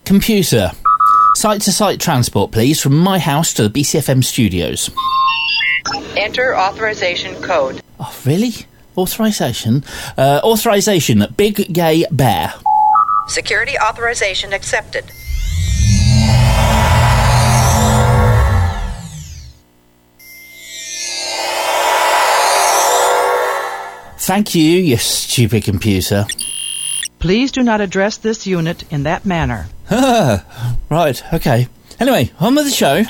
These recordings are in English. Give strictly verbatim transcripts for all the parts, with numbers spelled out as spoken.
Computer, site-to-site transport, please, from my house to the B C F M studios. Enter authorization code. Oh, really? Authorization? Uh, authorization, Big Gay Bear. Security authorization accepted. Thank you, you stupid computer. Please do not address this unit in that manner. Right, okay. Anyway, on with the show.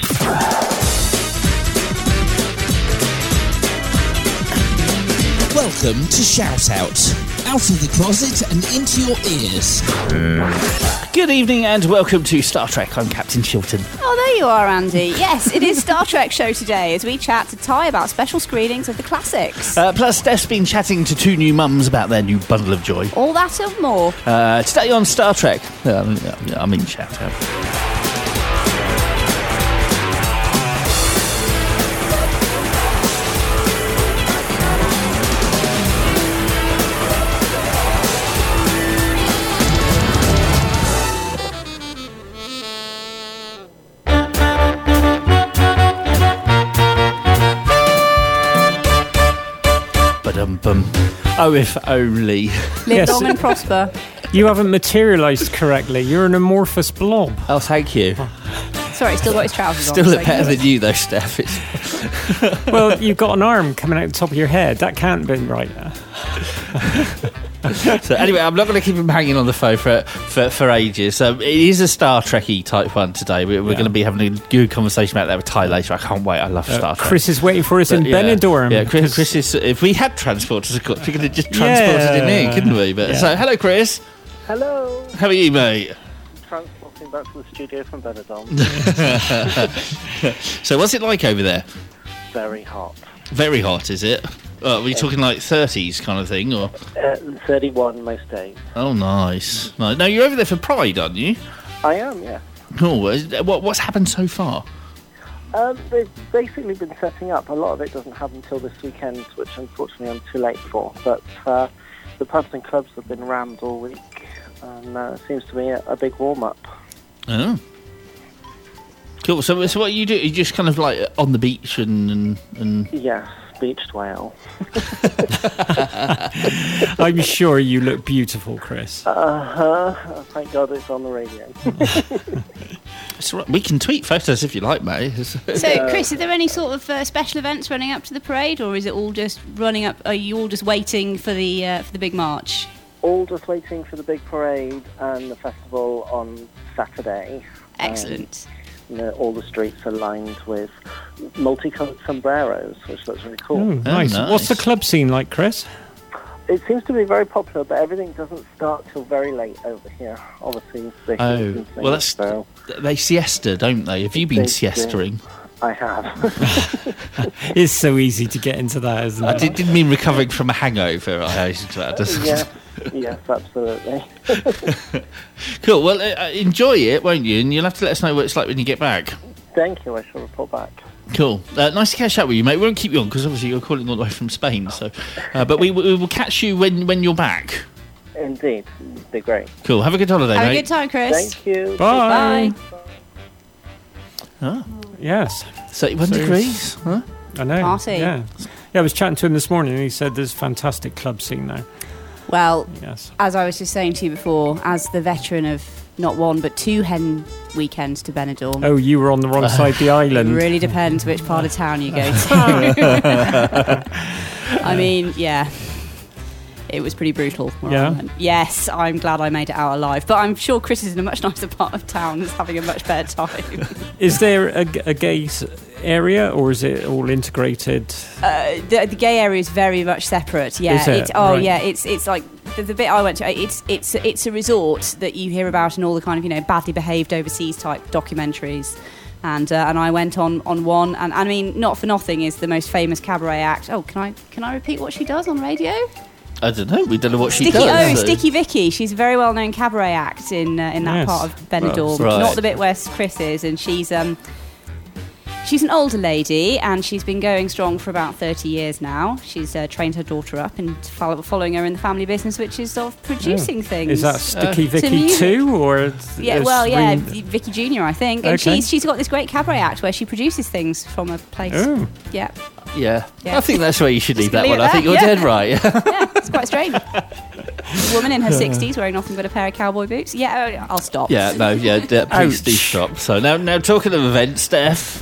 Welcome to Shout Out. Out of the closet and into your ears. Good evening and welcome to Star Trek. I'm Captain Chilton. Oh, there you are, Andy. Yes, it is Star Trek show today as we chat to Ty about special screenings of the classics. Uh, plus, Steph's been chatting to two new mums about their new bundle of joy. All that and more. Uh, today on Star Trek. Uh, I mean, Shout Out. Bum. Oh, if only. Live Yes. long and prosper. You haven't materialised correctly. You're an amorphous blob. Oh, thank you. Sorry, still got his trousers Still on. look better than you, though, Steph. It's... Well, you've got an arm coming out the top of your head. That can't be right. So anyway, I'm not going to keep him hanging on the phone for for, for ages. Um, it is a Star Trek-y type one today. We're, we're Yeah. going to be having a good conversation about that with Ty later. I can't wait. I love Uh, Star Trek. Chris is waiting for us But in yeah, Benidorm. Yeah, Chris, Chris is. If we had transporters, of course, we could have just transported him Yeah. in, couldn't we? But Yeah. so, hello, Chris. Hello. How are you, mate? Transporting back to the studio from Benidorm. So, what's it like over there? Very hot. Very hot, is it? Uh, are you talking like thirties kind of thing, or? Uh, thirty-one most days. Oh, nice. nice. No, you're over there for Pride, aren't you? I am, yeah. Cool. What what's happened so far? Um, they've basically been setting up. A lot of it doesn't happen until this weekend, which unfortunately I'm too late for. But uh, the pubs and clubs have been rammed all week, and uh, it seems to be a, a big warm-up. Oh. Cool. So, so what you do? You just kind of like on the beach and and. and... Yes, beached whale. I'm sure you look beautiful, Chris. Uh-huh. Thank God it's on the radio. It's all right. We can tweet photos if you like, mate. So, Chris, are there any sort of uh, special events running up to the parade, or is it all just running up? Are you all just waiting for the uh, for the big march? All just waiting for the big parade and the festival on Saturday. Excellent. Um, you know, all the streets are lined with multicoloured sombreros, which looks really cool. Oh, nice. nice. What's the club scene like, Chris? It seems to be very popular, but everything doesn't start till very late over here. Obviously, the Oh, heat and well, that's things, so they siesta, don't they? Have you been They do. siestering? I have. It's so easy to get into that, isn't I it? did, didn't mean recovering from a hangover. I hasten to add. yes, yes, absolutely. Cool. Well, uh, enjoy it, won't you? And you'll have to let us know what it's like when you get back. Thank you. I shall report back. Cool. Uh, nice to catch up with you, mate. We won't keep you on because obviously you're calling all the way from Spain. So, uh, but we, we will catch you when, when you're back. Indeed, it'd be great. Cool. Have a good holiday, Have mate. a good time, Chris. Thank you. Bye. Bye. Oh, Yes. thirty-one So- degrees. Huh? I know. Party. Yeah. Yeah, I was chatting to him this morning and he said there's a fantastic club scene there. Well, Yes. as I was just saying to you before, as the veteran of not one but two hen weekends to Benidorm, Oh, you were on the wrong side of the it island. really depends which part of town you go to. I mean, yeah. It was pretty brutal. where Yeah? I went. Yes, I'm glad I made it out alive. But I'm sure Chris is in a much nicer part of town that's having a much better time. Is there a, g- a gay s- area or is it all integrated? Uh, the, the gay area is very much separate. Yeah. Is it? It's, oh, Right. yeah. It's it's like the, the bit I went to. It's it's it's a resort that you hear about in all the kind of you know badly behaved overseas type documentaries. And uh, and I went on, on one, and I mean, Not for Nothing is the most famous cabaret act. Oh, can I can I repeat what she does on radio? I don't know. We don't know what she Sticky, does. oh, so- Sticky Vicky. She's a very well-known cabaret act in uh, in that Yes. part of Benidorm, Right. not the bit where Chris is, and she's um She's an older lady, and she's been going strong for about thirty years now. She's uh, trained her daughter up and follow, following her in the family business, which is sort of producing Oh. things. Is that Sticky Uh, Vicky to music. too, or Yeah, is well, yeah, Reen- Vicky Junior, I think. And Okay. she's she's got this great cabaret act where she produces things from a place. Oh. Yeah, Yeah. Yeah. I think that's where you should leave that leave one. it I think there, you're yeah. dead right. yeah, it's quite strange. A woman in her sixties wearing nothing but a pair of cowboy boots. Yeah, I'll stop. Yeah, no, yeah, d- please do Ouch. stop. So now, now talking of events, Steph.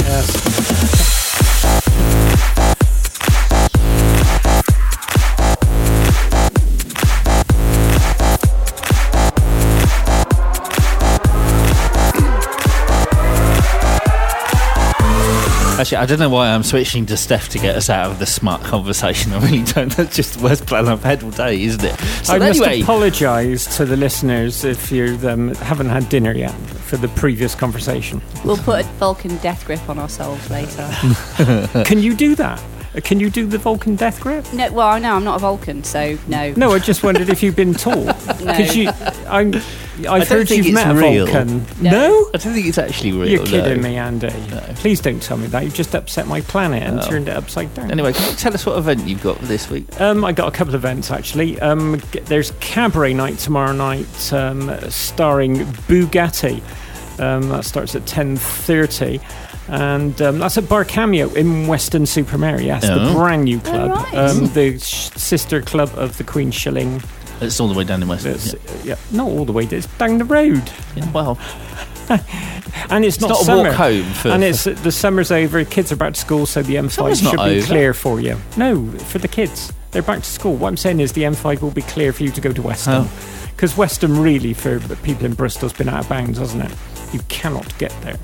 Actually, I don't know why I'm switching to Steph to get us out of the smart conversation. I really don't. That's just the worst plan I've had all day, isn't it? So I must anyway, apologise to the listeners if you um, haven't had dinner yet for the previous conversation. We'll put a Vulcan death grip on ourselves later. Can you do that? Uh, Can you do the Vulcan death grip? No, well, no, I'm not a Vulcan, so no. No, I just wondered if you've been taught. Because you, I'm, I've don't heard think you've it's met a real. Vulcan. No. No? I don't think it's actually real. You're kidding no. me, Andy. Please don't tell me that. You've just upset my planet and Oh. turned it upside down. Anyway, can you tell us what event you've got this week? Um, I got a couple of events actually. Um, g- there's Cabaret Night tomorrow night, um, starring Bugatti. Um, that starts at ten thirty, and um, that's at Bar Cameo in Weston Supermare. Yes, the Oh. brand new club, right. um, the sh- sister club of the Queen Shilling. It's all the way down in West. That's, Yeah. yeah, not all the way. It's down the road, Yeah, well, and it's, it's not, not, a summer. walk home for. And it's the summer's over. Kids are back to school, so the M five Summer's not should be over. clear for you. No, for the kids, they're back to school. What I'm saying is the M five will be clear for you to go to Weston, Oh. because Weston really, for people in Bristol, has been out of bounds, hasn't it? You cannot get there.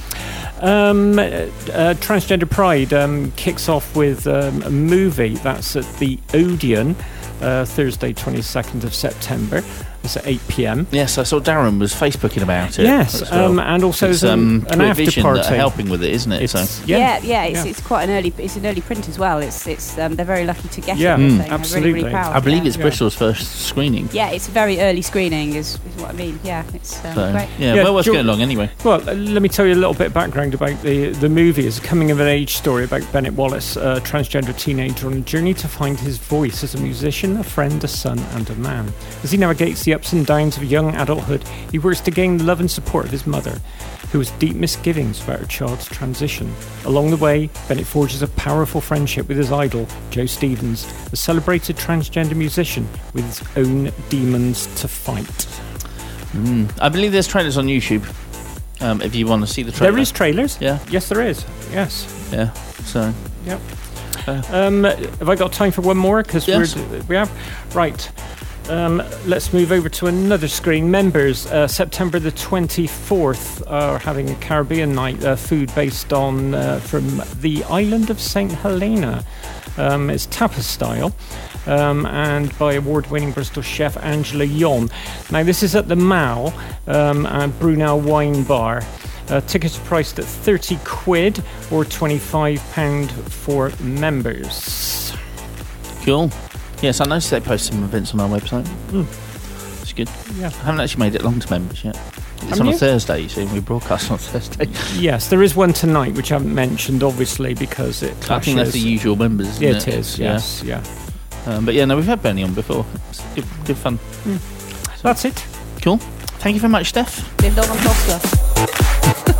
Um, uh, uh, Transgender Pride um, kicks off with um, a movie that's at the Odeon, uh, Thursday, twenty-second of September. It's at eight p.m. Yes, I saw Darren was Facebooking about it. Yes, as well. um, and also it's there's um, an Queer after Vision party. that are helping with it, isn't it? It's, so. Yeah, yeah, it's, yeah. it's quite an early. It's an early print as well. It's it's um, they're very lucky to get Yeah, it. mm, I think. I'm really, absolutely. really proud. I believe yeah. it's Bristol's first screening. Yeah, it's a very early screening, is, is what I mean. Yeah, it's um, So, great. yeah, Yeah, well, what's do you- going along anyway? Well, uh, let me tell you a little bit of background about the, the movie. It's a coming-of-age story about Bennett Wallace, a transgender teenager on a journey to find his voice as a musician, a friend, a son, and a man. As he navigates the ups and downs of young adulthood, he works to gain the love and support of his mother, who has deep misgivings about her child's transition. Along the way, Bennett forges a powerful friendship with his idol, Joe Stevens, a celebrated transgender musician with his own demons to fight. Mm. I believe there's trailers on YouTube. Um, if you want to see the trailer, There is trailers? Yeah, Yes, there is. Yes. yeah. So Yep. Uh, Um, have I got time for one more? Because Yes. we're we have right. Um, let's move over to another screen. Members, uh, September the twenty-fourth are having a Caribbean night, uh, food based on uh, from the island of Saint Helena. Um, it's tapas style, um, and by award-winning Bristol chef Angela Yon. Now this is at the Mall um, and Brunel Wine Bar. Uh, tickets are priced at thirty quid or twenty-five pounds for members. cool. Yes, I noticed they post some events on our website. Mm. It's good. Yeah. I haven't actually made it long to members yet. It's Haven't on you? a Thursday, you see. We broadcast on Thursday. Yes, there is one tonight, which I haven't mentioned, obviously, because it I clashes. think that's the usual members, isn't Yeah, it? it is, Yeah. yes, yeah. Um, but yeah, no, we've had Bernie on before. It's good, good fun. That's it. Cool. Thank you very much, Steph. Live long and prosper.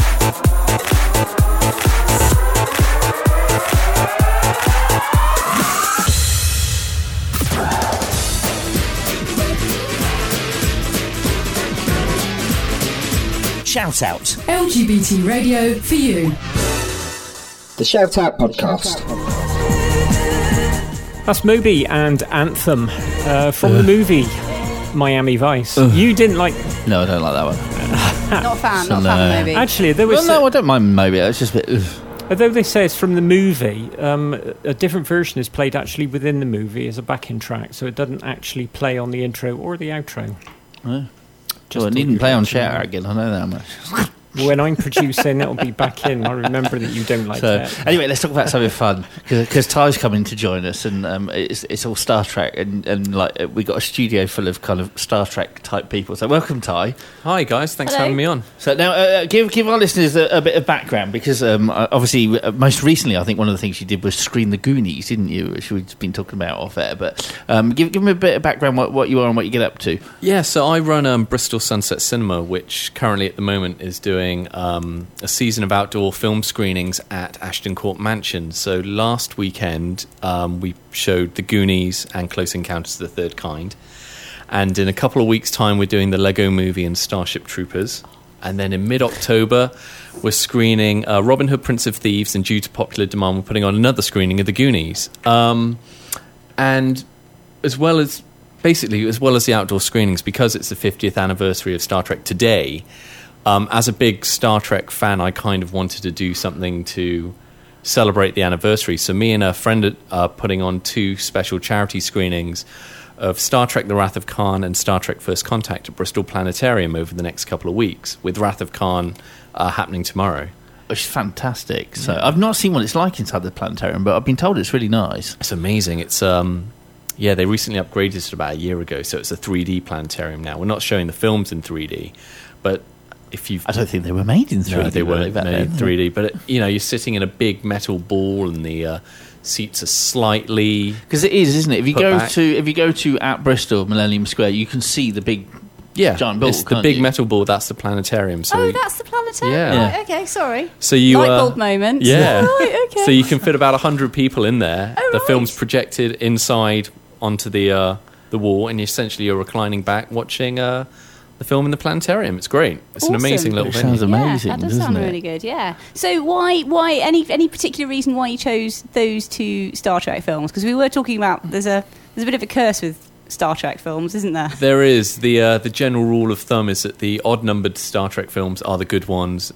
Shout out. L G B T radio for you. The Shout Out Podcast. That's Moby and Anthem uh, from the movie Miami Vice. You didn't like... No, I don't like that one. Not a fan. So Not a fan no. of the movie. Actually, there was... Well, no, I don't mind Moby. It's just a bit... Ugh. Although they say it's from the movie, um, a different version is played actually within the movie as a backing track, so it doesn't actually play on the intro or the outro. Oh. Just Well, it thought needn't you'd play on like to know. Shout Out again. I know that much. When I'm producing, it'll be back in. I remember that you don't like so, that. Anyway, let's talk about something fun, because Ty's coming to join us, and um, it's, it's all Star Trek, and, and like we got a studio full of kind of Star Trek type people. So welcome, Ty. Hi guys, thanks Hello. for having me on. So now, uh, give give our listeners a, a bit of background, because um, obviously, uh, most recently, I think one of the things you did was screen the Goonies, didn't you? Which we've been talking about off air. But um, give give me a bit of background, what, what you are and what you get up to. Yeah, so I run um, Bristol Sunset Cinema, which currently at the moment is doing um, a season of outdoor film screenings at Ashton Court Mansion. So last weekend um, we showed The Goonies and Close Encounters of the Third Kind. And in a couple of weeks' time we're doing the Lego Movie and Starship Troopers. And then in mid-October we're screening uh, Robin Hood, Prince of Thieves, and due to popular demand we're putting on another screening of The Goonies. Um, and as well as... Basically, as well as the outdoor screenings, because it's the fiftieth anniversary of Star Trek today, um, as a big Star Trek fan, I kind of wanted to do something to celebrate the anniversary. So me and a friend are putting on two special charity screenings of Star Trek The Wrath of Khan and Star Trek First Contact at Bristol Planetarium over the next couple of weeks, with Wrath of Khan uh, happening tomorrow. Which is fantastic. So yeah. I've not seen what it's like inside the planetarium, but I've been told it's really nice. It's amazing. It's... Um, Yeah, they recently upgraded it about a year ago, so it's a three D planetarium now. We're not showing the films in three D, but if you've... I don't think they were made in three D. No, they weren't made in three D, but, it, you know, you're sitting in a big metal ball and the uh, seats are slightly... Because it is, isn't it? If you go back. to if you go to at Bristol, Millennium Square, you can see the big yeah, giant ball, it's the big you? metal ball, that's the planetarium. So oh, that's the planetarium? Yeah. Right, okay, sorry. So you, Light uh, bulb moment. Yeah. Right, okay. So you can fit about one hundred people in there. Oh, the right. film's projected inside onto the uh, the wall, and essentially you're reclining back watching uh, the film in the planetarium. It's great. It's Awesome. an amazing little It venue. sounds amazing, Yeah, that does doesn't sound it? really good. Yeah. So why why any any particular reason why you chose those two Star Trek films? Because we were talking about there's a there's a bit of a curse with Star Trek films, isn't there? There is. The uh, the general rule of thumb is that the odd-numbered Star Trek films are the good ones,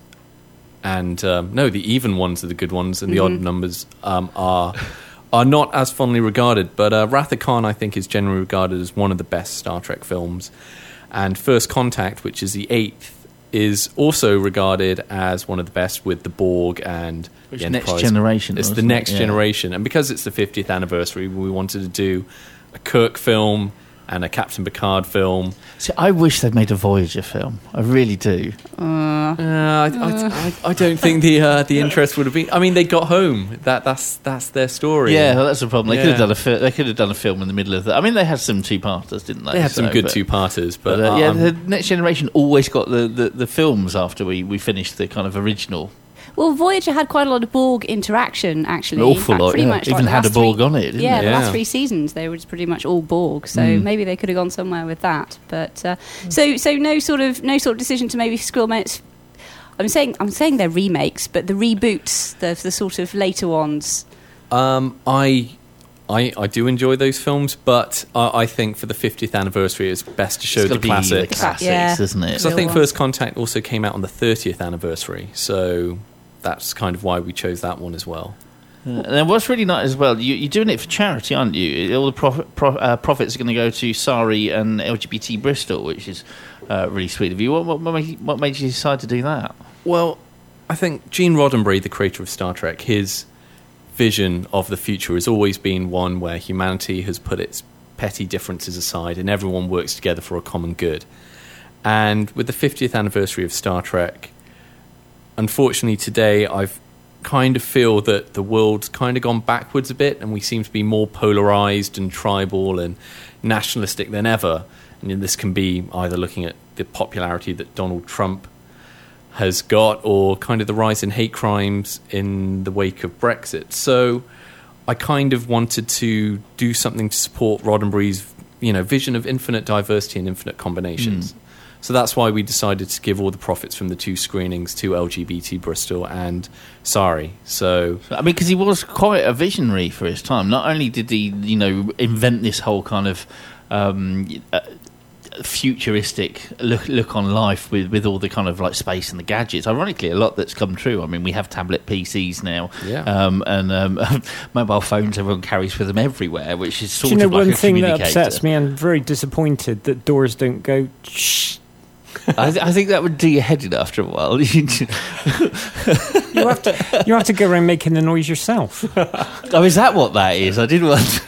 and um, no, the even ones are the good ones, and the Mm-hmm. odd numbers um, are are not as fondly regarded. But uh, Wrath of Khan, I think, is generally regarded as one of the best Star Trek films, and First Contact, which is the eighth, is also regarded as one of the best, with the Borg and Which the Next Enterprise. Generation, It's the wasn't it? Next Yeah. Generation, and because it's the fiftieth anniversary, we wanted to do a Kirk film and a Captain Picard film. See, I wish they'd made a Voyager film. I really do. Uh, I, I, I, I don't think the uh, the interest would have been. I mean, they got home. That that's that's their story. Yeah, well, that's the problem. They Yeah. could have done a fi- they could have done a film in the middle of that. I mean, they had some two-parters, didn't they? They had some So, good but- two-parters, but, But uh, yeah, um, the Next Generation always got the, the, the films after we, we finished the kind of original. Well, Voyager had quite a lot of Borg interaction, actually. An awful In fact, lot, pretty yeah. much, Even like, the had a last Borg three- on it, didn't yeah, it? the last Yeah. three seasons they were just pretty much all Borg. So Mm. maybe they could have gone somewhere with that. But uh, so so no sort of no sort of decision to maybe scroll mates. I'm saying I'm saying they're remakes, but the reboots, the the sort of later ones. um, I. I, I do enjoy those films, but I, I think for the fiftieth anniversary, it's best to show It's the gotta be the classics. classics, Yeah. isn't it? Because I Real think ones. First Contact also came out on the thirtieth anniversary, so that's kind of why we chose that one as well. Uh, and then what's really nice as well, you, you're doing it for charity, aren't you? All the profit, pro, uh, profits are going to go to SARI and L G B T Bristol, which is uh, really sweet of you. What, what, what, made you, what made you decide to do that? Well, I think Gene Roddenberry, the creator of Star Trek, his vision of the future has always been one where humanity has put its petty differences aside and everyone works together for a common good. And with the fiftieth anniversary of Star Trek, unfortunately today I've kind of feel that the world's kind of gone backwards a bit and we seem to be more polarized and tribal and nationalistic than ever. And this can be either looking at the popularity that Donald Trump has got or kind of the rise in hate crimes in the wake of Brexit. So I kind of wanted to do something to support Roddenberry's, you know, vision of infinite diversity and infinite combinations. Mm. So that's why we decided to give all the profits from the two screenings to L G B T Bristol and SARI. So I mean, because he was quite a visionary for his time. Not only did he, you know, invent this whole kind of um, uh, futuristic look look on life with, with all the kind of like space and the gadgets. Ironically, a lot that's come true. I mean, we have tablet P Cs now, yeah. um, and um, mobile phones everyone carries with them everywhere, which is sort Do you know of like one a thing that communicator. upsets me? I'm very disappointed that doors don't go shh I, th- I think that would do your head in after a while. You have to, you have to go around making the noise yourself. Oh, is that what that is? I didn't want.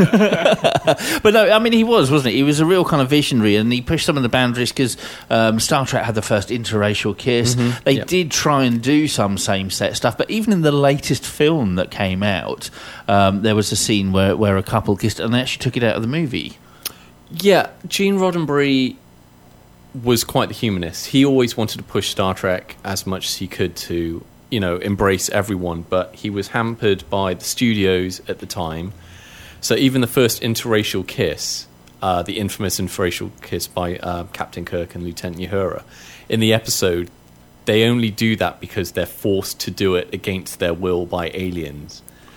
But no, I mean, he was, wasn't he? He was a real kind of visionary, and he pushed some of the boundaries because um, Star Trek had the first interracial kiss. Mm-hmm. They Yep. did try and do some same-sex stuff, but even in the latest film that came out, um, there was a scene where where a couple kissed, and they actually took it out of the movie. Yeah, Gene Roddenberry was quite the humanist. He always wanted to push Star Trek as much as he could to, you know, embrace everyone, but he was hampered by the studios at the time. So even the first interracial kiss, uh, the infamous interracial kiss by uh, Captain Kirk and Lieutenant Uhura, in the episode, they only do that because they're forced to do it against their will by aliens.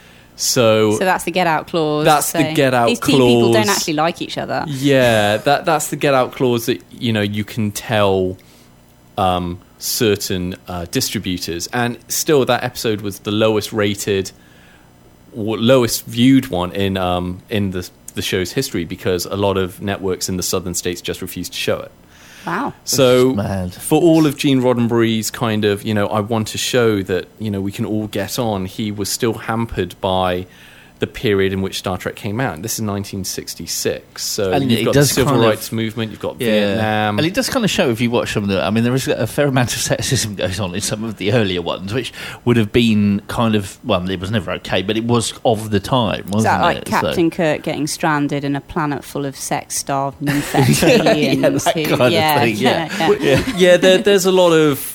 So, So that's the get out clause. That's the saying get out These two people don't clause. actually like each other. Yeah, that that's the get out clause that, you know, you can tell um, certain uh, distributors, and still that episode was the lowest rated, or lowest viewed one in um, in the the show's history because a lot of networks in the southern states just refused to show it. Wow. So mad. for all of Gene Roddenberry's kind of, you know, I want to show that, you know, we can all get on, he was still hampered by the period in which Star Trek came out. This is nineteen sixty-six. So And you've it got does the civil kind of- rights movement, you've got Vietnam. And it does kind of show if you watch some of the. I mean, there is a fair amount of sexism goes on in some of the earlier ones, which would have been kind of. Well, it was never okay, but it was of the time, wasn't Is that like it? Captain So- Kirk getting stranded in a planet full of sex-starved nymphet aliens? that who, kind of yeah, thing, yeah. yeah. yeah, there, there's a lot of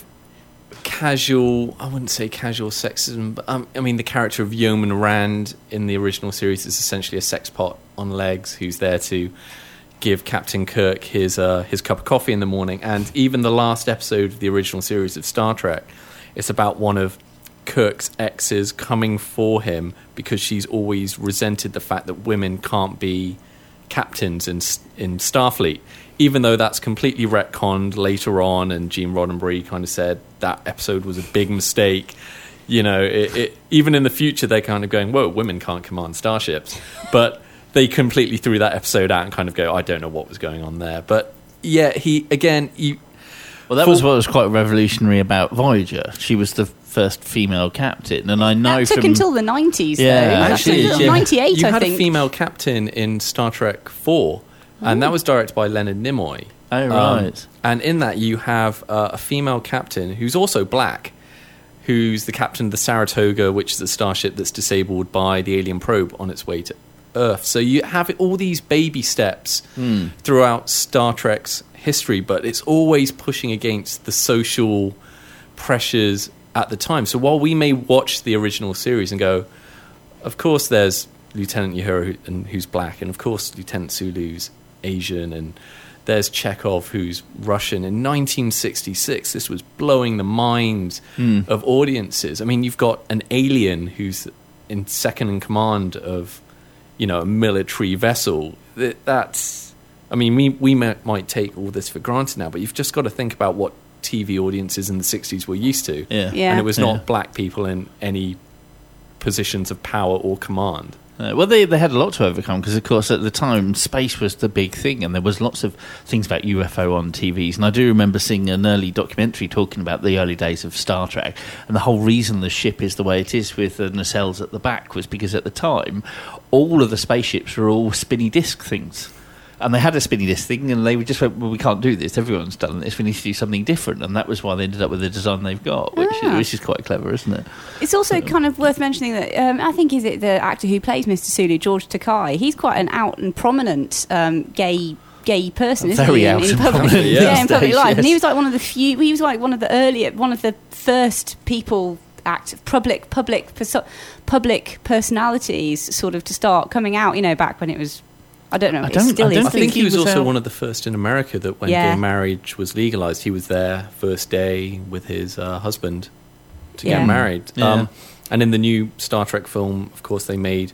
casual, I wouldn't say casual sexism, but um, I mean, the character of Yeoman Rand in the original series is essentially a sex pot on legs who's there to give Captain Kirk his uh, his cup of coffee in the morning. And even the last episode of the original series of Star Trek, it's about one of Kirk's exes coming for him because she's always resented the fact that women can't be captains in in Starfleet, even though that's completely retconned later on, and Gene Roddenberry kind of said that episode was a big mistake. You know, it, it, even in the future, they're kind of going, whoa, women can't command starships. But they completely threw that episode out and kind of go, I don't know what was going on there. But yeah, he, again, you... Well, that was what was quite revolutionary about Voyager. She was the first female captain, and I know That took from until the nineties, Yeah, though. actually, That's yeah. ninety-eight, You I had think. a female captain in Star Trek four, and that was directed by Leonard Nimoy. Oh, Um, right. and in that, you have uh, a female captain who's also black, who's the captain of the Saratoga, which is a starship that's disabled by the alien probe on its way to Earth. So you have all these baby steps Mm. throughout Star Trek's history, but it's always pushing against the social pressures at the time. So while we may watch the original series and go, of course there's Lieutenant Uhura who, and, who's black, and of course Lieutenant Sulu's Asian, and there's Chekhov who's Russian. In nineteen sixty-six, this was blowing the minds Mm. of audiences. I mean, you've got an alien who's in second in command of, you know, a military vessel. That, that's, I mean, we, we might, might take all this for granted now, but you've just got to think about what T V audiences in the sixties were used to. Yeah. Yeah. And it was not Yeah. black people in any positions of power or command. Uh, well, they they had a lot to overcome because, of course, at the time, space was the big thing, and there was lots of things about U F O on T Vs. And I do remember seeing an early documentary talking about the early days of Star Trek, and the whole reason the ship is the way it is with the nacelles at the back was because at the time, all of the spaceships were all spinny disc things. And they had a spinny disc thing, and they would just went, well, we can't do this. Everyone's done this. We need to do something different. And that was why they ended up with the design they've got, which, Ah. is, which is quite clever, isn't it? It's also kind of worth mentioning that um, I think is it the actor who plays Mister Sulu, George Takei. He's quite an out and prominent um, gay gay person, isn't Very he? In- out in and public, prominent, yeah, yeah. in public Stage, life. And he yes. was like one of the few. He was like one of the earlier, one of the first people. Act public public perso- public personalities sort of to start coming out, you know, back when it was, I don't know, I it don't- still I is. don't I think he was, he was also out- one of the first in America that when Yeah. gay marriage was legalized, he was there first day with his uh, husband to Yeah. get married. Yeah. Um, and in the new Star Trek film, of course, they made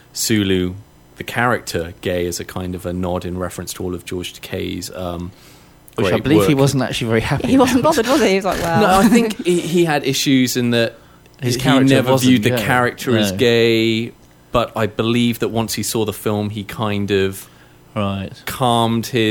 Sulu, the character, gay as a kind of a nod in reference to all of George Takei's um, Which I great believe he work. wasn't actually very happy He wasn't about. bothered, was he? He was like, well, No, I think he, he had issues in that His he character never wasn't viewed the gay. character as No. gay, but I believe that once he saw the film, he kind of Right. calmed his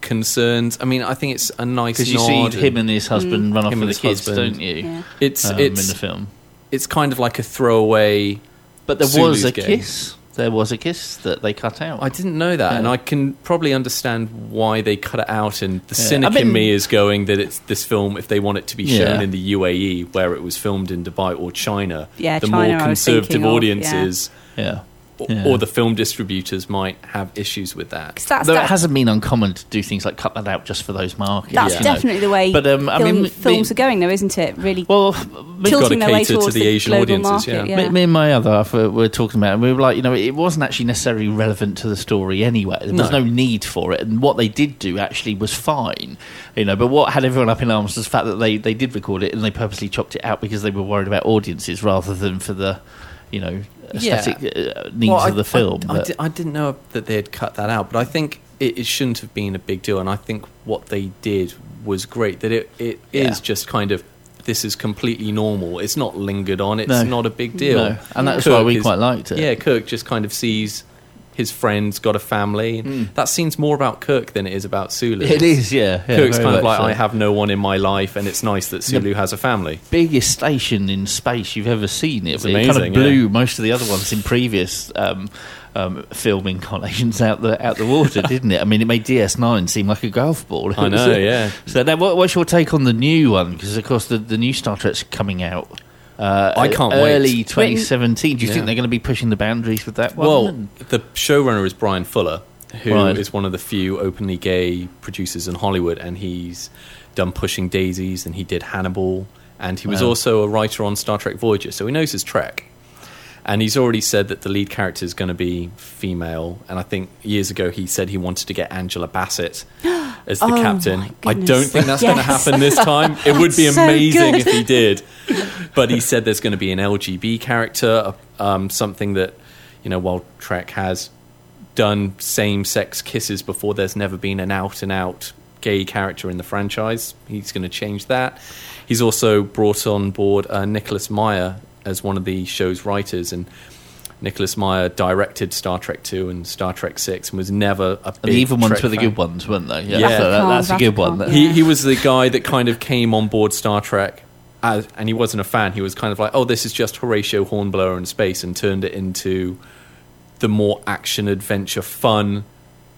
concerns. I mean, I think it's a nice because you nod see him and his husband Mm. run off Him with and the his kids, husband. don't you? Yeah. It's Um, it's in the film. it's kind of like a throwaway. But there Sulu's was a game. kiss. There was a kiss that they cut out. I didn't know that, Yeah. and I can probably understand why they cut it out. And the Yeah. cynic I mean- in me is going that it's this film, if they want it to be shown Yeah. in the U A E, where it was filmed in Dubai or China, Yeah, the China, more I was conservative thinking of, audiences yeah. or, Yeah. or the film distributors might have issues with that. 'Cause that's, Though it that's, hasn't been uncommon to do things like cut that out just for those markets. that's you know. definitely the way But, um, I film, mean, me- films are going, though, isn't it? Really Well, me, Gotta tilting their way cater to towards the the, Asian global audiences, market. yeah. Yeah. me, me and my other half were, were talking about it, and we were like, you know, it wasn't actually necessarily relevant to the story anyway. There was No. no need for it, and what they did do actually was fine, you know. But what had everyone up in arms was the fact that they, they did record it and they purposely chopped it out because they were worried about audiences rather than for the, you know, aesthetic uh, needs Well, I- of the film. I, I, but- di- I didn't know that they had cut that out, but I think it, it shouldn't have been a big deal. And I think what they did was great. That it, it Yeah. is just kind of, this is completely normal. It's not lingered on. It's No. not a big deal. No. And that's Kirk why we is- quite liked it. Yeah, Kirk just kind of sees his friend's got a family. Mm. That seems more about Kirk than it is about Sulu. It is, yeah. yeah Kirk's very kind of much like, so. I have no one in my life, and it's nice that Sulu has a family. Biggest station in space you've ever seen. It, It's it kind amazing, of blew yeah. most of the other ones in previous um, um, film incarnations out the out the water, didn't it? I mean, it made D S nine seem like a golf ball. I know, yeah. So now, what, what's your take on the new one? Because of course, the, the new Star Trek's coming out. Uh, I can't early wait. twenty seventeen. Do you Yeah. think they're going to be pushing the boundaries with that one? Well, And- the showrunner is Brian Fuller, who is Right. one of the few openly gay producers in Hollywood, and he's done Pushing Daisies, and he did Hannibal, and he was Wow. also a writer on Star Trek Voyager, so he knows his Trek. And he's already said that the lead character is going to be female, and I think years ago he said he wanted to get Angela Bassett as the Oh, captain. my I goodness. don't think that's going to Yes. happen this time. It would be So amazing good. if he did. But he said there's going to be an L G B character, um, something that, you know, while Trek has done same-sex kisses before, there's never been an out-and-out gay character in the franchise. He's going to change that. He's also brought on board uh, Nicholas Meyer as one of the show's writers, and Nicholas Meyer directed Star Trek two and Star Trek six and was never a big and the even ones Trek were the fan. good ones, weren't they? Yeah. so that- that's a good one. Rathacon, He he was the guy that kind of came on board Star Trek, as, and he wasn't a fan. He was kind of like, oh, this is just Horatio Hornblower in space, and turned it into the more action, adventure, fun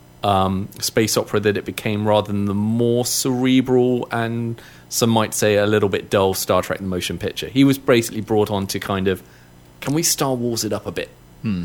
um, space opera that it became, rather than the more cerebral and some might say a little bit dull Star Trek the motion picture. He was basically brought on to kind of, can we Star Wars it up a bit?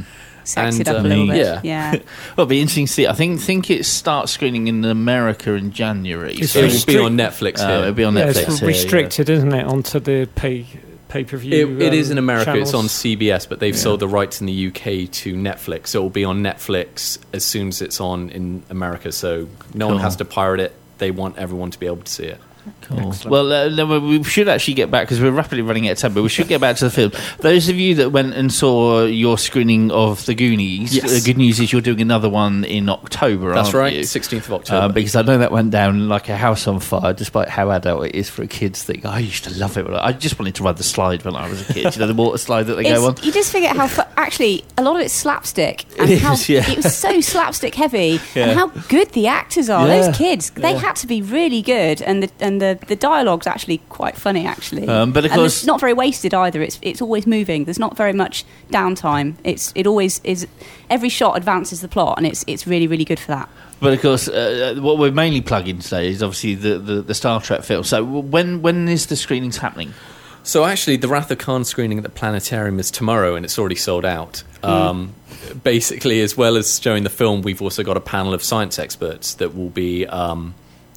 Sex And, it up um, a little bit. yeah. Yeah. Well, it'll be interesting to see. I think think it starts screening in America in January. It's so It will be restrict- on Netflix uh, here. it'll be on yeah, Netflix. it's here, yeah. restricted, isn't it, onto the pay pay per view. It, it is in America. It's on channels. C B S, but they've Yeah. sold the rights in the U K to Netflix. So it will be on Netflix as soon as it's on in America. So no one Cool. has to pirate it. They want everyone to be able to see it. Cool. Well, uh, no, we should actually get back because we're rapidly running out of time. But we should get back to the film. Those of you that went and saw your screening of The Goonies, Yes. the good news is you're doing another one in October. That's aren't right, you? sixteenth of October. Uh, because I know that went down like a house on fire, despite how adult it is for a kids thing. I used to love it. I just wanted to ride the slide when I was a kid. You know, the water slide that they go on. It's, you just forget how fu- actually a lot of it's slapstick, and It how is, yeah. it was so slapstick heavy, Yeah. and how good the actors are. Yeah. Those kids, they Yeah. had to be really good, and the and the, the dialogue's actually quite funny, actually. Um, but of and course- it's not very wasted either. It's it's always moving. There's not very much downtime. It's it always is. Every shot advances the plot, and it's it's really really good for that. But of course, uh, what we're mainly plugging today is obviously the, the, the Star Trek film. So when when is the screenings happening? So actually, the Wrath of Khan screening at the Planetarium is tomorrow, and it's already sold out. Um, basically, as well as showing the film, we've also got a panel of science experts that will be um,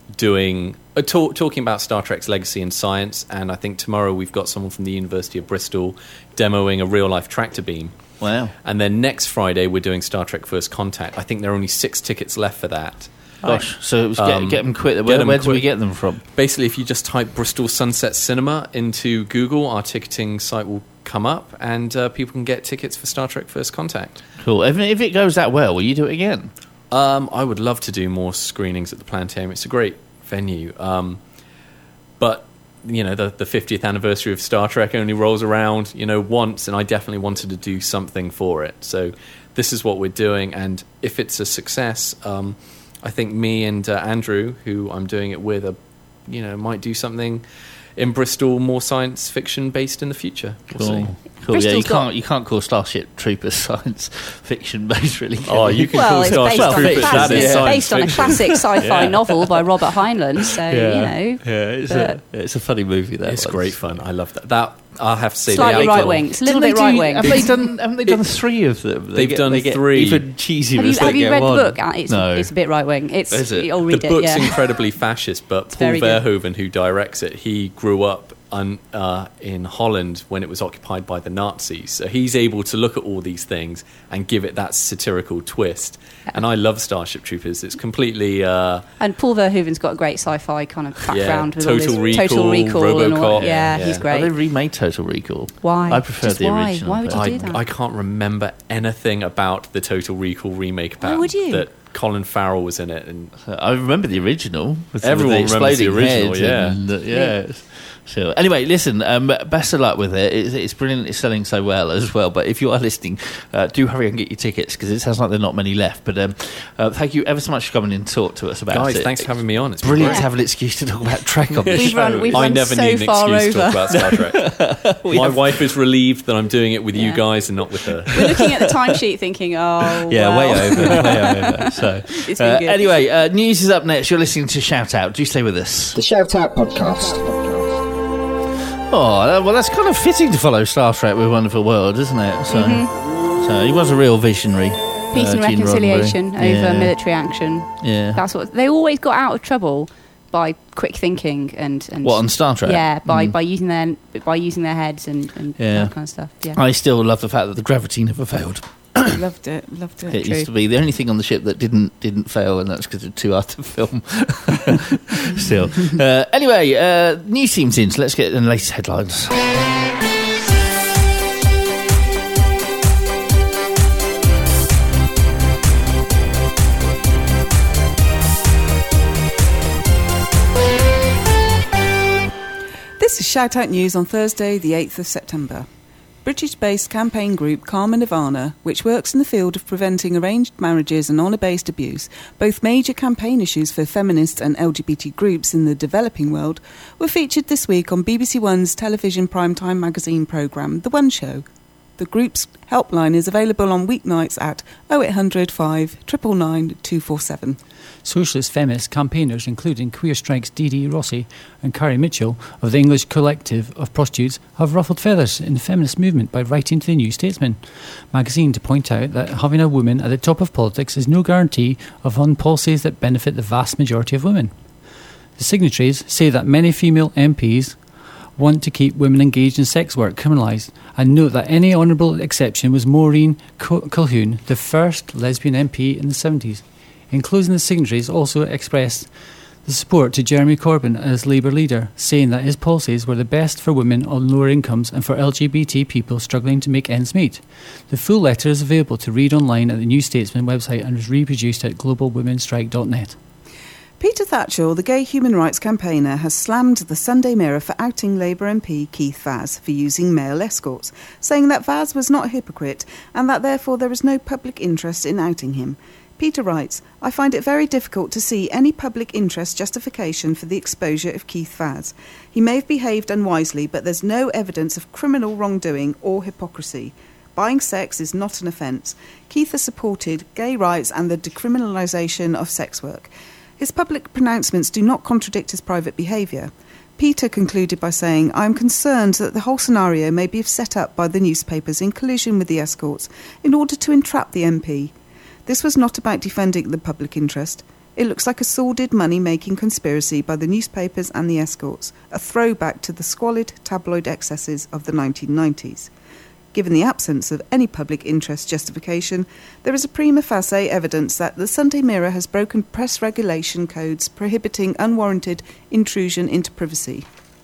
doing uh, talk, talking about Star Trek's legacy in science. And I think tomorrow we've got someone from the University of Bristol demoing a real-life tractor beam. Wow. And then next Friday, we're doing Star Trek First Contact. I think there are only six tickets left for that. Gosh, so it was get, Um, get them quick. get Where, them where do we quick. get them from? Basically, if you just type Bristol Sunset Cinema into Google, our ticketing site will come up, and uh, people can get tickets for Star Trek First Contact. Cool. If, if it goes that well, will you do it again? Um, I would love to do more screenings at the Planetarium. It's a great venue. Um, but, you know, the, the fiftieth anniversary of Star Trek only rolls around, you know, once, and I definitely wanted to do something for it. So this is what we're doing, and if it's a success, um, I think me and uh, Andrew, who I'm doing it with, are, you know, might do something in Bristol more science fiction based in the future. We'll Cool. see. Cool. Yeah, you Bristol's got- can't you can't call Starship Troopers science fiction based, really. can Oh, you can Well, call it's Starship based on, a Troopers. That classic, is it's science based on a fiction. classic sci-fi Yeah. novel by Robert Heinlein. So you know, yeah, it's a it's a funny movie. That It's one. great fun. I love that. That I have to say, slightly the right actual- wing. It's a little Didn't bit they do- right wing. Have they done? Haven't they done three of them? They They've get- done they get three. Even cheesier. Have you, as they have you get read on. the book? Uh, It's, no. it's a bit right wing. It's Is it? You'll The read it. book's Yeah. incredibly fascist, but Paul very good. Verhoeven, who directs it, he grew up un, uh, in Holland when it was occupied by the Nazis. So he's able to look at all these things and give it that satirical twist. And I love Starship Troopers. It's completely... Uh, And Paul Verhoeven's got a great sci-fi kind of background with all Total this Recall, Total Recall and all. RoboCop. Yeah, Yeah. he's Oh, great. they remade Total Recall. Why? I prefer Just the why? original. Why would you but- do I, that? I can't remember anything about the Total Recall remake about Why would you? that Colin Farrell was in it. And I remember the original. With the- Everyone with the remembers the exploding original, heads yeah. and, uh, yeah. So anyway, listen. Um, best of luck with it. It's, it's brilliant. It's selling so well as well. But if you are listening, uh, do hurry and get your tickets because it sounds like there are not many left. But um, uh, thank you ever so much for coming in and talk to us about guys, it. thanks for having me on. It's been Brilliant great. to have an excuse to talk about Trek on the We've show. run- we've I run never so need an far excuse to over. talk about Star Trek. My wife is relieved that I'm doing it with you Yeah. guys and not with her. We're looking at the timesheet thinking, oh, Yeah, well. way over, way over. So, It's been uh, good. anyway, uh, news is up next. You're listening to Shout Out. Do stay with us. The Shout Out Podcast. Oh, well, that's kind of fitting to follow Star Trek with Wonderful World, isn't it? So, so he was a real visionary. Peace uh, and Gene reconciliation Roddenberry. over Yeah. military action. Yeah. That's what they always got out of trouble by quick thinking and, and What, on Star Trek? Yeah, by, Mm. by using their by using their heads and, and Yeah. that kind of stuff. Yeah, I still love the fact that the gravity never failed. loved it, loved it. It True. used to be the only thing on the ship that didn't didn't fail, and that's because it's too hard to film. Still, uh, anyway, uh, news team's in. So let's get the latest headlines. This is Shout Out News on Thursday, the eighth of September. British-based campaign group Karma Nirvana, which works in the field of preventing arranged marriages and honour-based abuse, both major campaign issues for feminist and L G B T groups in the developing world, were featured this week on B B C One's television primetime magazine programme, The One Show. The group's helpline is available on weeknights at oh eight hundred five nine nine nine two four seven. Socialist feminist campaigners, including Queer Strike's Dee Dee Rossi and Carrie Mitchell of the English Collective of Prostitutes, have ruffled feathers in the feminist movement by writing to the New Statesman magazine to point out that having a woman at the top of politics is no guarantee of on policies that benefit the vast majority of women. The signatories say that many female M Ps want to keep women engaged in sex work criminalised, and note that any honourable exception was Maureen Colquhoun, the first lesbian M P in the seventies. In closing, the signatories also expressed the support to Jeremy Corbyn as Labour leader, saying that his policies were the best for women on lower incomes and for L G B T people struggling to make ends meet. The full letter is available to read online at the New Statesman website and is reproduced at global women strike dot net. Peter Thatchell, the gay human rights campaigner, has slammed the Sunday Mirror for outing Labour M P Keith Vaz for using male escorts, saying that Vaz was not a hypocrite and that therefore there is no public interest in outing him. Peter writes, I find it very difficult to see any public interest justification for the exposure of Keith Vaz. He may have behaved unwisely, but there's no evidence of criminal wrongdoing or hypocrisy. Buying sex is not an offence. Keith has supported gay rights and the decriminalisation of sex work. His public pronouncements do not contradict his private behaviour. Peter concluded by saying, I am concerned that the whole scenario may be set up by the newspapers in collusion with the escorts in order to entrap the M P. This was not about defending the public interest. It looks like a sordid money-making conspiracy by the newspapers and the escorts, a throwback to the squalid tabloid excesses of the nineteen nineties. Given the absence of any public interest justification, there is a prima facie evidence that the Sunday Mirror has broken press regulation codes prohibiting unwarranted intrusion into privacy.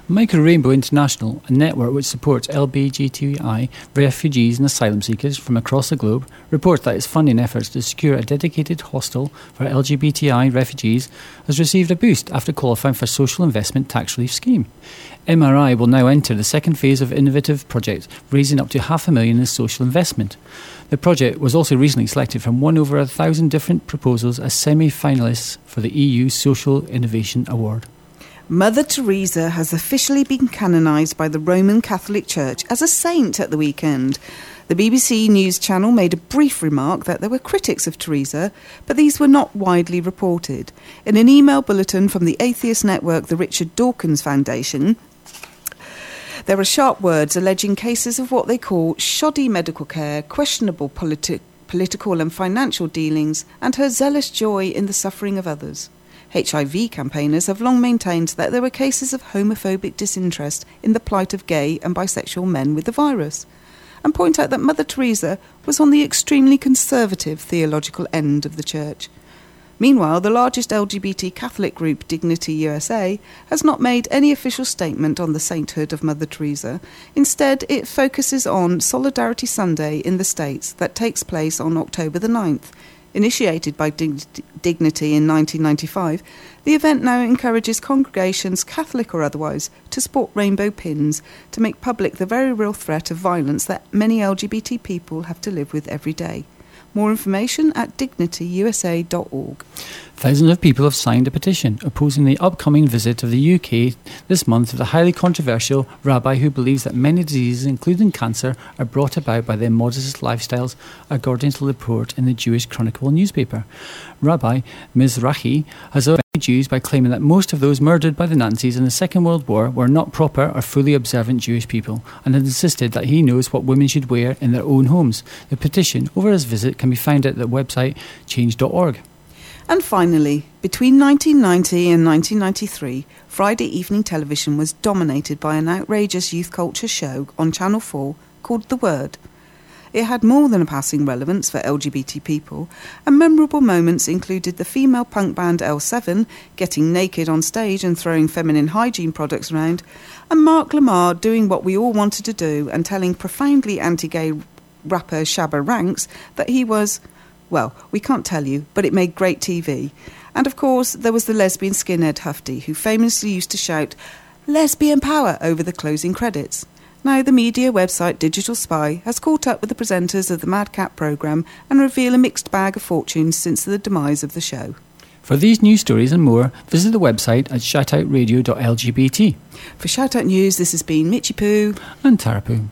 Micro Rainbow International, a network which supports L G B T I refugees and asylum seekers from across the globe, reports that its funding efforts to secure a dedicated hostel for L G B T I refugees has received a boost after qualifying for Social Investment Tax Relief Scheme. M R I will now enter the second phase of innovative project, raising up to half a million in social investment. The project was also recently selected from one over a thousand different proposals as semi-finalists for the E U Social Innovation Award. Mother Teresa has officially been canonised by the Roman Catholic Church as a saint at the weekend. The B B C News channel made a brief remark that there were critics of Teresa, but these were not widely reported. In an email bulletin from the atheist network, the Richard Dawkins Foundation, there are sharp words alleging cases of what they call shoddy medical care, questionable politi- political and financial dealings, and her zealous joy in the suffering of others. H I V campaigners have long maintained that there were cases of homophobic disinterest in the plight of gay and bisexual men with the virus, and point out that Mother Teresa was on the extremely conservative theological end of the church. Meanwhile, the largest L G B T Catholic group, Dignity U S A, has not made any official statement on the sainthood of Mother Teresa. Instead, it focuses on Solidarity Sunday in the States that takes place on October the ninth. Initiated by Dig- Dignity in nineteen ninety-five, the event now encourages congregations, Catholic or otherwise, to sport rainbow pins to make public the very real threat of violence that many L G B T people have to live with every day. More information at dignity u s a dot org. Thousands of people have signed a petition opposing the upcoming visit of the U K this month of the highly controversial rabbi who believes that many diseases, including cancer, are brought about by their modest lifestyles, according to the report in the Jewish Chronicle newspaper. Rabbi Mizrahi has offended Jews by claiming that most of those murdered by the Nazis in the Second World War were not proper or fully observant Jewish people, and has insisted that he knows what women should wear in their own homes. The petition over his visit can be found at the website change dot org. And finally, between nineteen ninety and nineteen ninety-three, Friday evening television was dominated by an outrageous youth culture show on Channel four called The Word. It had more than a passing relevance for L G B T people, and memorable moments included the female punk band L seven getting naked on stage and throwing feminine hygiene products around, and Mark Lamar doing what we all wanted to do and telling profoundly anti-gay rapper Shabba Ranks that he was... Well, we can't tell you, but it made great T V. And of course, there was the lesbian skinhead Hufty, who famously used to shout, "Lesbian power," over the closing credits. Now, the media website Digital Spy has caught up with the presenters of the Madcap programme and reveal a mixed bag of fortunes since the demise of the show. For these news stories and more, visit the website at shoutout radio dot l g b t. For Shoutout News, this has been Mitchie Poo and Tara Poo.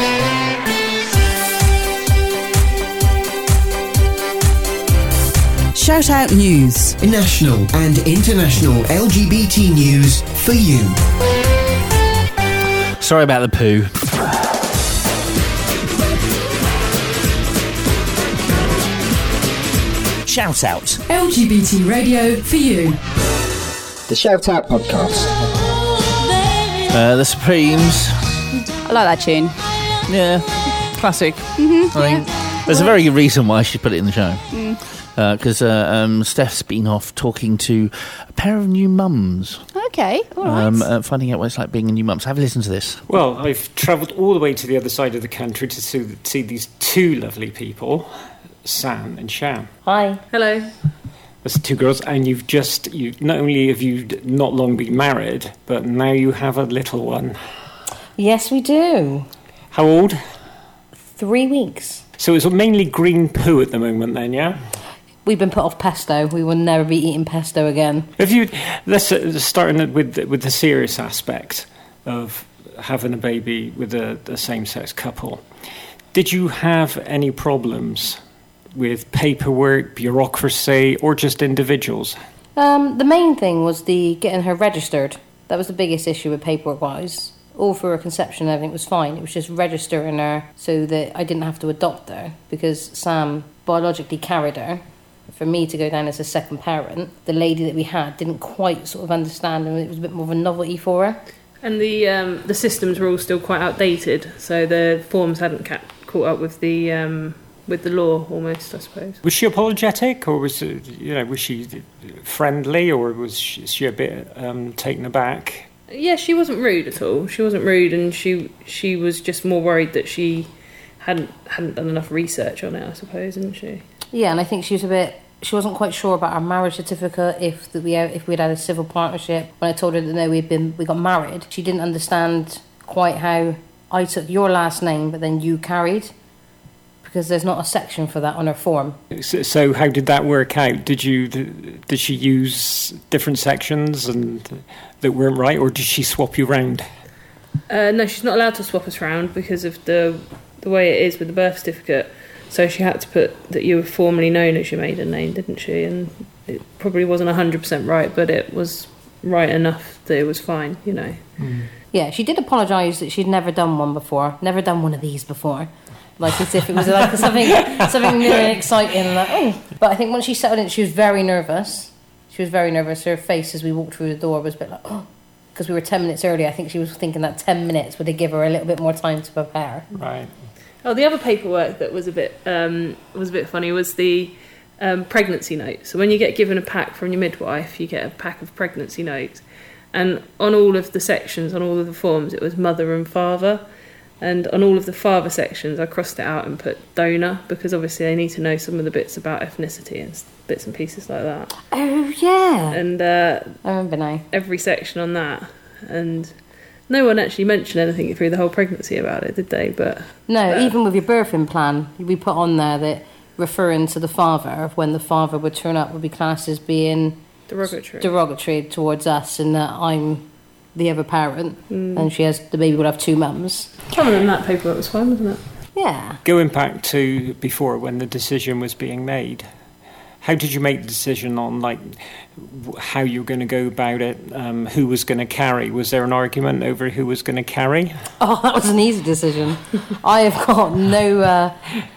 Shout Out News. National and international L G B T news for you. Sorry about the poo. Shout Out. L G B T radio for you. The Shout Out Podcast. Uh, the Supremes. I like that tune. Yeah, classic. Mm-hmm, I mean, yeah. there's a very good reason why she put it in the show. Mm. Because uh, uh, um, Steph's been off talking to a pair of new mums. Okay, all right. Um, uh, finding out what it's like being a new mum. So have a listen to this. Well, I've travelled all the way to the other side of the country to see, see these two lovely people, Sam and Sham. Hi. Hello. That's the two girls, and you've just, you not only have you not long been married, but now you have a little one. Yes, we do. How old? Three weeks. So it's mainly green poo at the moment then, yeah? We've been put off pesto. We will never be eating pesto again. If you let's uh, starting with with the serious aspect of having a baby with a, a same-sex couple. Did you have any problems with paperwork, bureaucracy, or just individuals? Um, the main thing was the getting her registered. That was the biggest issue with paperwork-wise. All through her conception, everything was fine. It was just registering her so that I didn't have to adopt her because Sam biologically carried her. For me to go down as a second parent, the lady that we had didn't quite sort of understand, and it was a bit more of a novelty for her. And the um, the systems were all still quite outdated, so the forms hadn't ca- caught up with the um, with the law almost, I suppose. Was she apologetic, or was it, you know was she friendly, or was she, she a bit um, taken aback? Yeah, she wasn't rude at all. She wasn't rude, and she she was just more worried that she hadn't hadn't done enough research on it, I suppose, isn't she? Yeah, and I think she was a bit. She wasn't quite sure about our marriage certificate. If that we if we'd had a civil partnership. When I told her that no, we'd been we got married, she didn't understand quite how I took your last name, but then you carried. Because there's not a section for that on her form. So, so how did that work out? Did you did she use different sections and that weren't right, or did she swap you round? Uh, no, she's not allowed to swap us round because of the the way it is with the birth certificate. So she had to put that you were formally known as your maiden name, didn't she? And it probably wasn't one hundred percent right, but it was right enough that it was fine, you know. Mm. Yeah, she did apologise that she'd never done one before, never done one of these before. Like as if it was like something something new and exciting. And like, oh. But I think once she settled in, she was very nervous. She was very nervous. Her face as we walked through the door was a bit like, oh, because we were ten minutes early. I think she was thinking that ten minutes would give her a little bit more time to prepare. Right. Oh, the other paperwork that was a bit um, was a bit funny was the um, pregnancy note. So when you get given a pack from your midwife, you get a pack of pregnancy notes, and on all of the sections, on all of the forms, it was mother and father. And on all of the father sections, I crossed it out and put donor, because obviously they need to know some of the bits about ethnicity and bits and pieces like that. Oh, yeah. And uh, I remember now. Every section on that. And no one actually mentioned anything through the whole pregnancy about it, did they? But No, uh, even with your birthing plan, we put on there that referring to the father, of when the father would turn up, would be classed as being derogatory, derogatory towards us, and that I'm the other parent, Mm. and she has the baby would have two mums. Other than that, paperwork was fine, wasn't it? Yeah. Going back to before when the decision was being made, how did you make the decision on like w- how you were going to go about it? Um, who was going to carry? Was there an argument over who was going to carry? Oh, that was an easy decision. I have got no. Uh,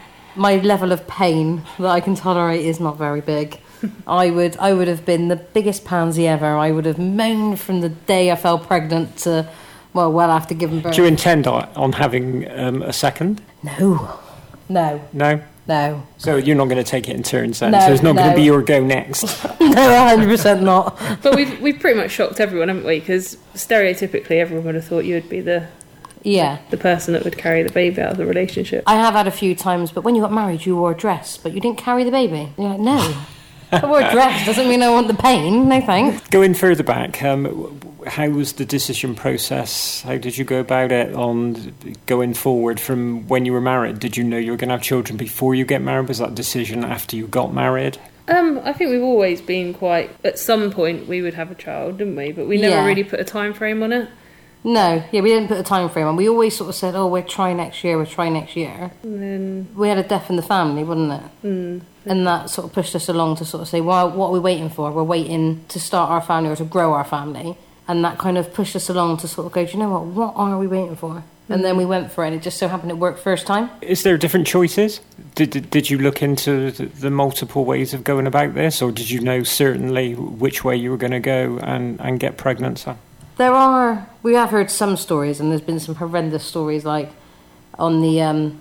my level of pain that I can tolerate is not very big. I would I would have been the biggest pansy ever. I would have moaned from the day I fell pregnant to, well, well after giving birth. Do you intend on, on having um, a second? No. No. No? No. So you're not going to take it in turns then? No, so it's not no. going to be your go next? No, one hundred percent not. But we've we've pretty much shocked everyone, haven't we? Because stereotypically, everyone would have thought you would be the Yeah. the person that would carry the baby out of the relationship. I have had a few times, but when you got married, you wore a dress, but you didn't carry the baby. And you're like, no. I wore a dress doesn't mean I want the pain. No thanks. Going further back, um, w- how was the decision process? How did you go about it on going forward from when you were married? Did you know you were going to have children before you get married? Was that decision after you got married? Um, I think we've always been quite. At some point, we would have a child, didn't we? But we never Yeah. really put a time frame on it. No, yeah, we didn't put a time frame on. We always sort of said, oh, we'll try next year, we'll try next year. And then We had a death in the family, wasn't it? Mm. And that sort of pushed us along to sort of say, well, what are we waiting for? We're waiting to start our family or to grow our family. And that kind of pushed us along to sort of go, do you know what, what are we waiting for? And then we went for it, and it just so happened it worked first time. Is there different choices? Did, did did you look into the, the multiple ways of going about this, or did you know certainly which way you were going to go and, and get pregnant? So? There are, we have heard some stories, and there's been some horrendous stories, like on the, um,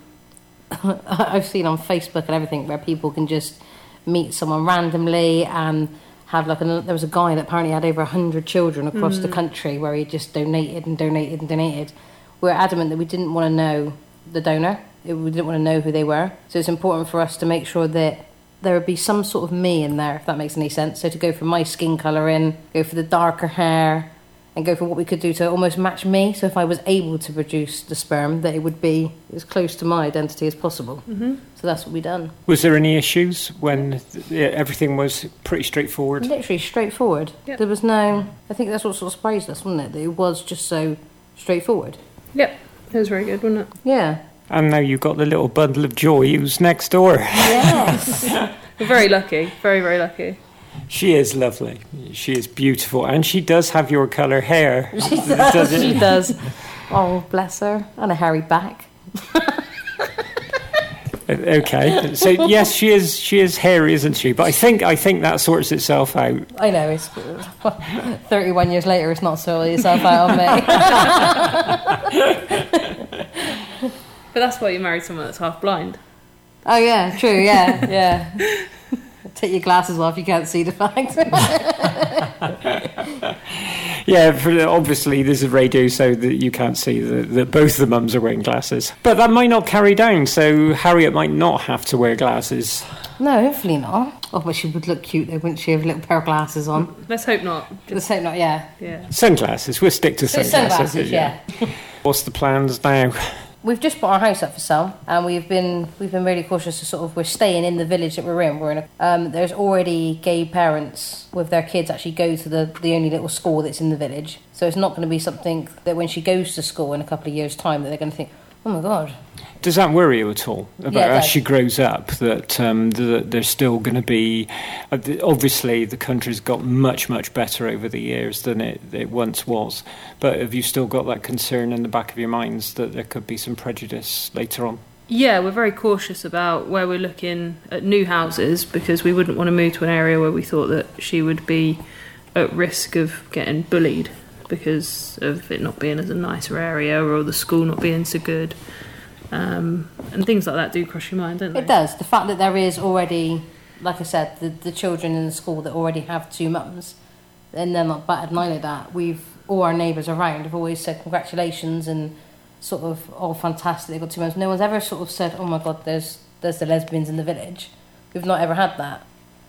I've seen on Facebook and everything, where people can just meet someone randomly and have like, a, there was a guy that apparently had over one hundred children across Mm. the country, where he just donated and donated and donated. We're adamant that we didn't want to know the donor, we didn't want to know who they were, so it's important for us to make sure that there would be some sort of me in there, if that makes any sense. So to go for my skin colour in, go for the darker hair, and go for what we could do to almost match me. So if I was able to produce the sperm, that it would be as close to my identity as possible. Mm-hmm. So that's what we done. Was there any issues when th- everything was pretty straightforward? Literally straightforward. Yep. There was no... I think that's what sort of surprised us, wasn't it? That it was just so straightforward. Yep, it was very good, wasn't it? Yeah. And now you've got the little bundle of joy who's next door. Yes. We're very lucky, very, very lucky. She is lovely. She is beautiful. And she does have your colour hair. She does. doesn't She it? does. Oh, bless her. And a hairy back. Okay. So yes, she is she is hairy, isn't she? But I think I think that sorts itself out. I know, it's thirty-one years later, it's not sorting itself out on me. But that's why you married someone that's half blind. Oh, yeah, true, yeah, yeah. Take your glasses off, you can't see the fact. Yeah, for, obviously there's a radio so that you can't see that, that both the mums are wearing glasses. But that might not carry down, so Harriet might not have to wear glasses. No, hopefully not. Oh, but she would look cute though, wouldn't she, with a little pair of glasses on? Let's hope not. Just, Let's hope not, yeah. Yeah. Sunglasses, we'll stick to So sunglasses. sunglasses, yeah. What's the plans now? We've just bought our house up for sale, and we've been we've been really cautious to sort of we're staying in the village that we're in. We're in a, um, there's already gay parents with their kids actually go to the the only little school that's in the village, so it's not going to be something that when she goes to school in a couple of years' time that they're going to think, oh my god. Does that worry you at all about Yeah, it as does. she grows up that um, that there's still going to be uh, the- obviously the country's got much much better over the years than it, it once was, but have you still got that concern in the back of your minds that there could be some prejudice later on? Yeah, we're very cautious about where we're looking at new houses because we wouldn't want to move to an area where we thought that she would be at risk of getting bullied because of it not being as a nicer area or the school not being so good. Um, and things like that do cross your mind, don't they? It does. The fact that there is already, like I said, the, the children in the school that already have two mums, and they're not battered an eye like that. We've, all our neighbours around have always said congratulations and sort of, oh, fantastic, they've got two mums. No one's ever sort of said, oh my God, there's there's the lesbians in the village. We've not ever had that.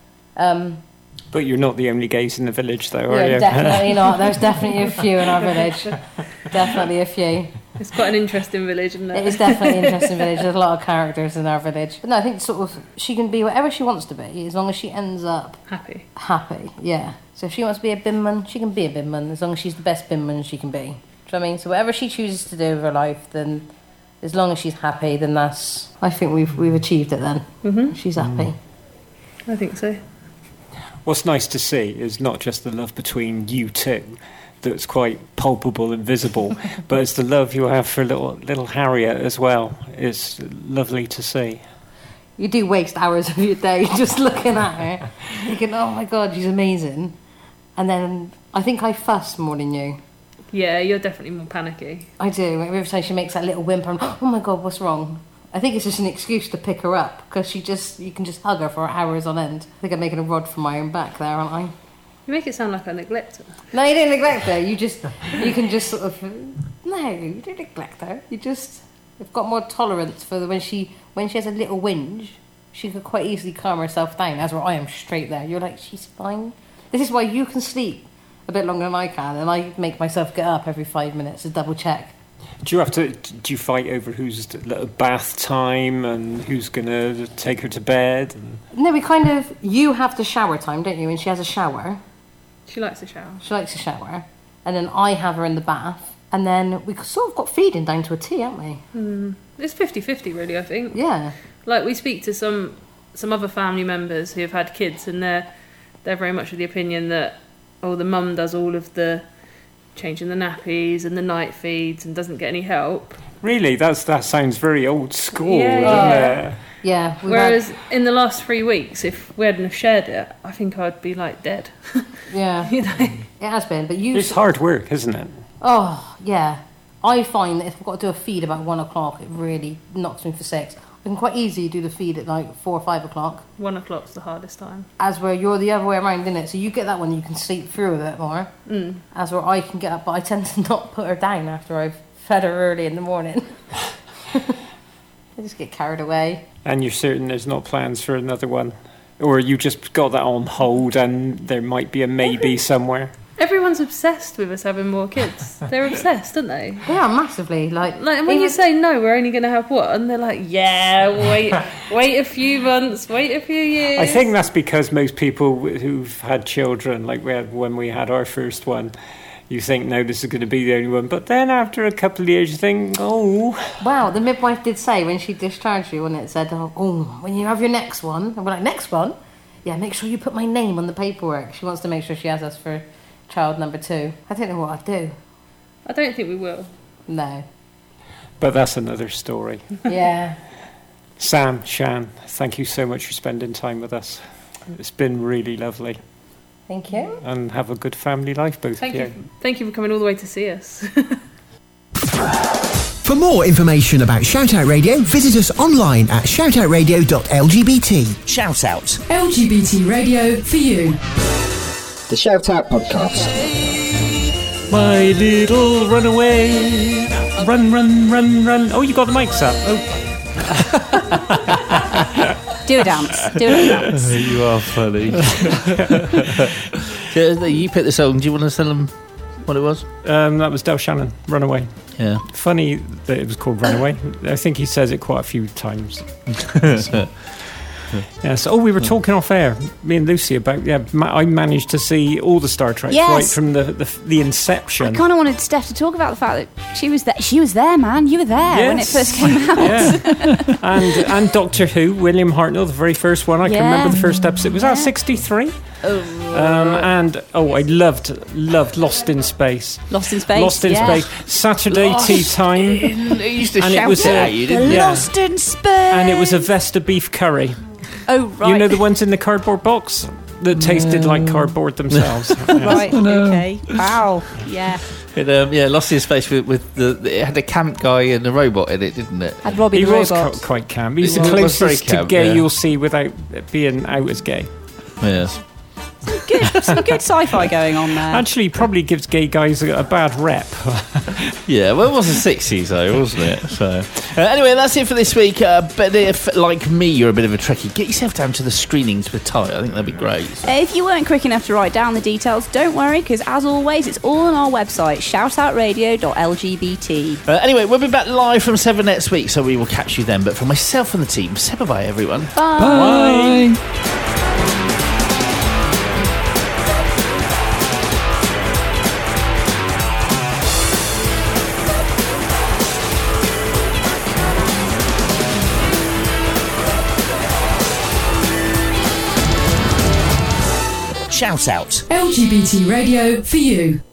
Um, But you're not the only gays in the village, though, are yeah, you? definitely not. There's definitely a few in our village. Definitely a few. It's quite an interesting village, isn't it? It is definitely an interesting village. There's a lot of characters in our village. But no, I think sort of she can be whatever she wants to be as long as she ends up happy. Happy, yeah. So if she wants to be a binman, she can be a binman as long as she's the best binman she can be. Do you know what I mean? So whatever she chooses to do with her life, then as long as she's happy, then that's. I think we've we've achieved it. Then mm-hmm. she's happy. I think so. What's nice to see is not just the love between you two that's quite palpable and visible, but it's the love you have for little little Harriet as well. It's lovely to see. You do waste hours of your day just looking at her, thinking, oh my God, she's amazing. And then I think I fuss more than you. Yeah, you're definitely more panicky. I do. Every time she makes that little whimper, I'm, oh my God, what's wrong? I think it's just an excuse to pick her up because she just you can just hug her for hours on end. I think I'm making a rod for my own back there, aren't I? You make it sound like I neglect her. No, you don't neglect her. You just you can just sort of no, you don't neglect her. You just have got more tolerance for the, when she when she has a little whinge, she could quite easily calm herself down. As where I am straight there. You're like, she's fine. This is why you can sleep a bit longer than I can, and I make myself get up every five minutes to double check. Do you have to? Do you fight over who's bath time and who's going to take her to bed? And... No, we kind of. You have the shower time, don't you? And she has a shower. She likes a shower. She likes a shower, and then I have her in the bath, and then we sort of got feeding down to a T, haven't we? Mm. It's fifty-fifty, really. I think. Yeah. Like we speak to some some other family members who have had kids, and they're they're very much of the opinion that oh, the mum does all of the changing the nappies and the night feeds and doesn't get any help. Really, that's that sounds very old school, yeah, doesn't yeah. it? Yeah. Whereas had... in the last three weeks, if we hadn't have shared it, I think I'd be like dead. Yeah, you know? It has been, but you. It's hard work, isn't it? Oh yeah, I find that if I've got to do a feed about one o'clock, it really knocks me for six. I can quite easily do the feed at like four or five o'clock. One o'clock's the hardest time. As where you're the other way around, isn't it? So you get that one, you can sleep through a bit more. Mm. As where I can get up, but I tend to not put her down after I've fed her early in the morning. I just get carried away. And you're certain there's not plans for another one? Or you just got that on hold and there might be a maybe somewhere? Everyone's obsessed with us having more kids. They're obsessed, aren't they? They are massively. Like, like and when even... you say no, we're only going to have one, they're like, yeah, wait, wait a few months, wait a few years. I think that's because most people who've had children, like we had when we had our first one, you think, no, this is going to be the only one. But then after a couple of years, you think, oh. Wow, the midwife did say when she discharged you, when it said, oh, oh, when you have your next one, and we're like, next one? Yeah, make sure you put my name on the paperwork. She wants to make sure she has us for child number two. I don't know what I'd do. I don't think we will. No. But that's another story. Yeah. Sam, Shan, thank you so much for spending time with us. It's been really lovely. Thank you. And have a good family life, both thank of you. you. Thank you for coming all the way to see us. For more information about Shout Out Radio, visit us online at shout out radio dot l g b t. Shout Out. L G B T radio for you. The Shout Out Podcast. My little runaway. Run, run, run, run. Oh, you got the mics up. Oh. Do a dance. Do a dance. You are funny. So, you picked the song. Do you want to tell them what it was? Um, that was Del Shannon, Runaway. Yeah. Funny that it was called Runaway. I think he says it quite a few times. So, yes. Oh, we were talking off air, me and Lucy, about yeah. Ma- I managed to see all the Star Trek Yes. right from the the, the inception. I kind of wanted Steph to talk about the fact that she was there. She was there, man. You were there when it Yes. first came out. Yeah. and and Doctor Who, William Hartnell, the very first one. I Yeah. can remember the first episode. Was that sixty-three? Oh. Um, and oh, I loved loved Lost in Space. Lost in Space. Lost in yeah. Space. Saturday Lost tea time. in- They used to And it shout was it a- at you, didn't The they? Yeah. Lost in Space. And it was a Vesta beef curry. Oh, right. You know the ones in the cardboard box that tasted like cardboard themselves. Right. Oh, no. Okay. Wow. Yeah. It, um, yeah, Lost in Space with, with the, it had a camp guy and a robot in it, didn't it? Had Robbie He the was robot. qu- quite camp. He's He the was very closest to camp, gay yeah. you'll see without being out as gay. Yes. Good. Some good sci-fi going on there. Actually, he probably gives gay guys a, a bad rep. Yeah, well, it was the sixties, though, wasn't it? So, uh, anyway, that's it for this week. Uh, but if, like me, you're a bit of a trekkie, get yourself down to the screenings with Ty. I think that'd be great. Uh, If you weren't quick enough to write down the details, don't worry, because as always, it's all on our website, shout out radio dot l g b t. Uh, anyway, we'll be back live from seven next week, so we will catch you then. But from myself and the team, say bye-bye, everyone. Bye. Bye. Shout Out. L G B T radio for you.